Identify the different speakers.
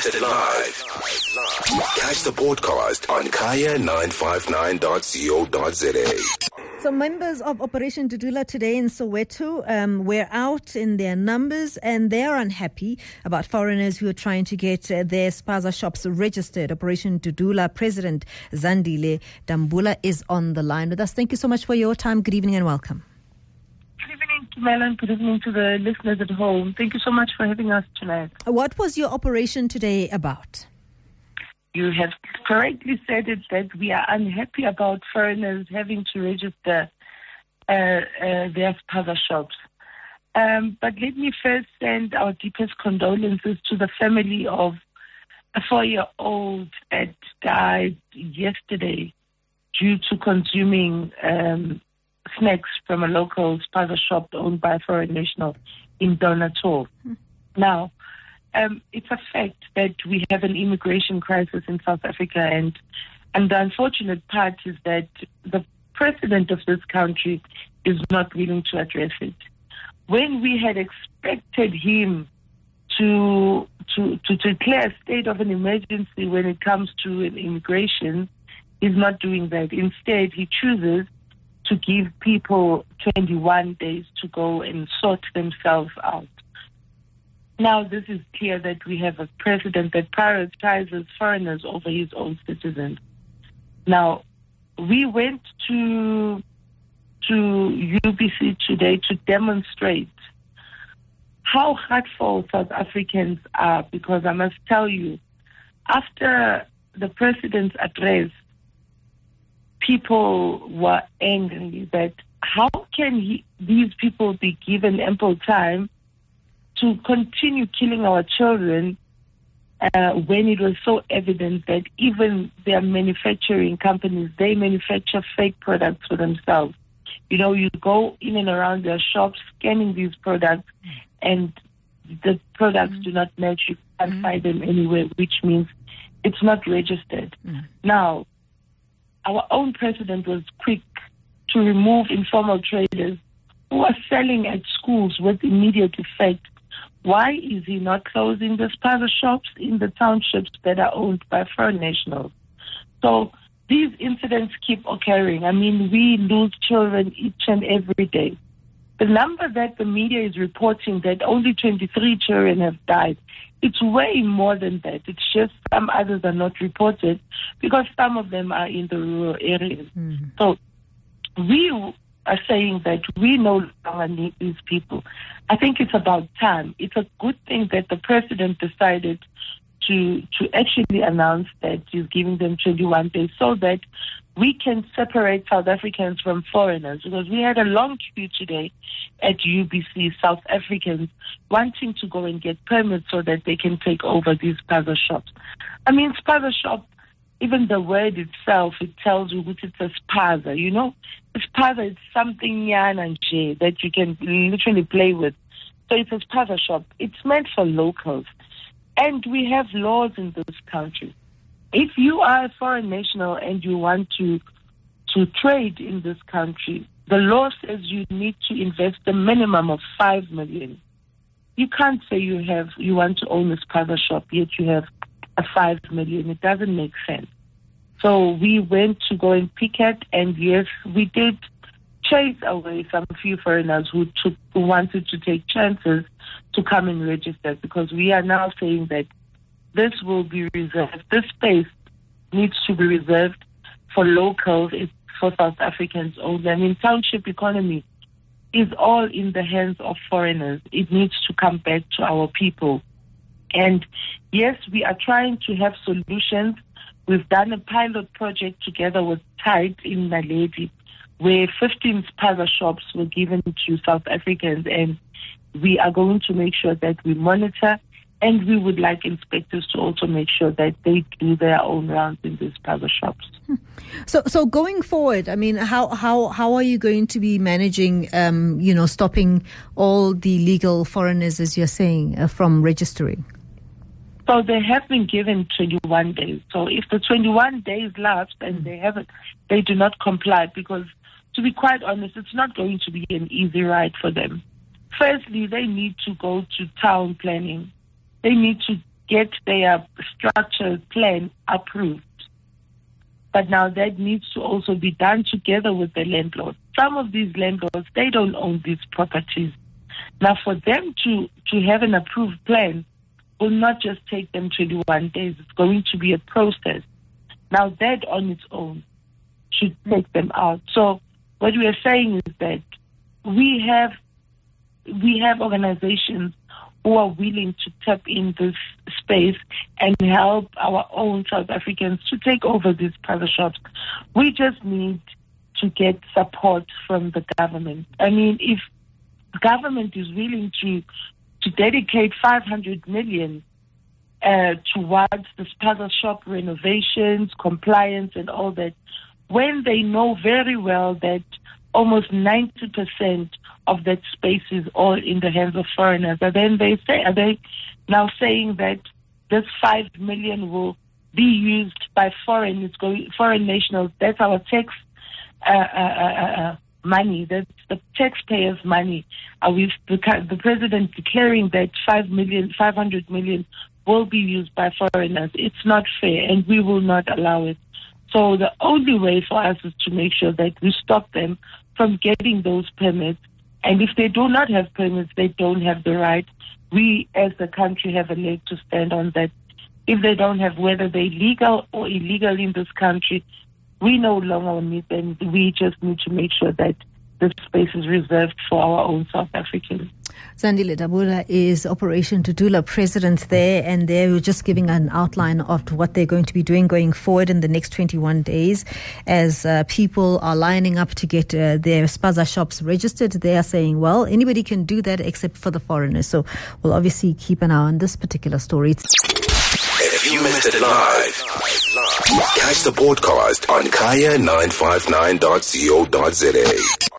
Speaker 1: broadcasted live. Catch the podcast on kaya959.co.za.
Speaker 2: So members of Operation Dudula today in Soweto were out in their numbers, and they're unhappy about foreigners who are trying to get their spaza shops registered. Operation Dudula President Zandile Dambula is on the line with us. Thank you so much for your time. Good evening and welcome.
Speaker 3: Good evening, Melon. Good evening to the listeners at home. Thank you so much for having us tonight.
Speaker 2: What was your operation today about?
Speaker 3: You have correctly said it, that we are unhappy about foreigners having to register their spaza shops. But let me first send our deepest condolences to the family of a 4-year-old that died yesterday due to consuming snacks from a local spaza shop owned by a foreign national in Donator. Now, it's a fact that we have an immigration crisis in South Africa, and the unfortunate part is that the president of this country is not willing to address it. When we had expected him to declare a state of an emergency when it comes to immigration, he's not doing that. Instead, he chooses to give people 21 days to go and sort themselves out. Now, this is clear that we have a president that prioritizes foreigners over his own citizens. Now, we went to UBC today to demonstrate how hurtful South Africans are, because I must tell you, after the president's address, people were angry that how can these people be given ample time to continue killing our children when it was so evident that even their manufacturing companies, they manufacture fake products for themselves. You know, you go in and around their shops scanning these products, and the products do not match. You can't find them anywhere, which means it's not registered. Now, our own president was quick to remove informal traders who are selling at schools with immediate effect. Why is he not closing the spaza shops in the townships that are owned by foreign nationals? So these incidents keep occurring. I mean, we lose children each and every day. The number that the media is reporting, that only 23 children have died, it's way more than that. It's just some others are not reported because some of them are in the rural areas. So we are saying that we no longer need these people. I think it's about time. It's a good thing that the president decided to actually announce that he's giving them 21 days so that we can separate South Africans from foreigners, because we had a long queue today at UBC, South Africans wanting to go and get permits so that they can take over these spaza shops. I mean, spaza shop, even the word itself, it tells you which it's a spaza, you know. A spaza is something that you can literally play with. So it's a spaza shop. It's meant for locals. And we have laws in this country. If you are a foreign national and you want to trade in this country, the law says you need to invest a minimum of 5 million. You can't say you want to own a spaza shop, yet you have a 5 million. It doesn't make sense. So we went to go and picket, and yes, we did chase away some few foreigners who wanted to take chances to come and register, because we are now saying that this will be reserved. This space needs to be reserved for locals. It's for South Africans only. I mean, township economy is all in the hands of foreigners. It needs to come back to our people. And yes, we are trying to have solutions. We've done a pilot project together with Tide in Naledi, where 15 spaza shops were given to South Africans, and we are going to make sure that we monitor, and we would like inspectors to also make sure that they do their own rounds in these spaza shops.
Speaker 2: So going forward, I mean, how are you going to be managing, stopping all the legal foreigners, as you're saying, from registering?
Speaker 3: So they have been given 21 days. So if the 21 days lapse and they do not comply, because to be quite honest, it's not going to be an easy ride for them. Firstly, they need to go to town planning. They need to get their structured plan approved. But now that needs to also be done together with the landlord. Some of these landlords, they don't own these properties. Now, for them to have an approved plan will not just take them 21 days. It's going to be a process. Now, that on its own should take them out. So what we are saying is that we have organizations who are willing to tap in this space and help our own South Africans to take over these private shops. We just need to get support from the government. I mean, if government is willing to dedicate 500 million towards the spaza shop renovations, compliance and all that, when they know very well that almost 90% of that space is all in the hands of foreigners, and then are they now saying that this 5 million will be used by foreign nationals? That's our tax money. That's the taxpayers' money. With the president declaring that 500 million will be used by foreigners, it's not fair, and we will not allow it. So the only way for us is to make sure that we stop them from getting those permits. And if they do not have permits, they don't have the right. We, as the country, have a leg to stand on that. If they don't have, whether they're legal or illegal in this country, we no longer need them. We just need to make sure that the space is reserved for our own South Africans.
Speaker 2: Zandile Dabula is Operation Tudula president there, and they were just giving an outline of what they're going to be doing going forward in the next 21 days as people are lining up to get their spaza shops registered. They are saying, well, anybody can do that except for the foreigners. So we'll obviously keep an eye on this particular story.
Speaker 1: If you missed it live, catch the podcast on kaya959.co.za.